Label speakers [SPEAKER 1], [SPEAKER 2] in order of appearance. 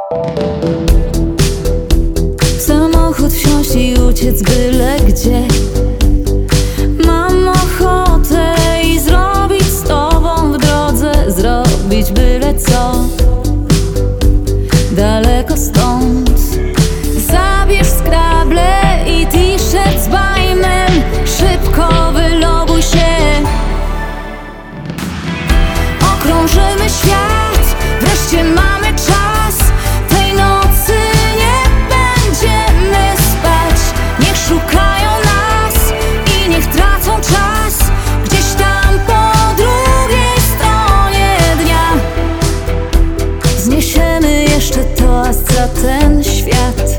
[SPEAKER 1] W samochód wsiąść i uciec byle gdzie. Mam ochotę i zrobić z tobą w drodze, zrobić byle co. Daleko stąd zabierz skrable i t-shirt z bajmem. Szybko wyloguj się. Okrążymy świat, wreszcie mamy czas. Tej nocy nie będziemy spać. Niech szukają nas i niech tracą czas gdzieś tam po drugiej stronie dnia. Zniesiemy jeszcze toast za ten świat.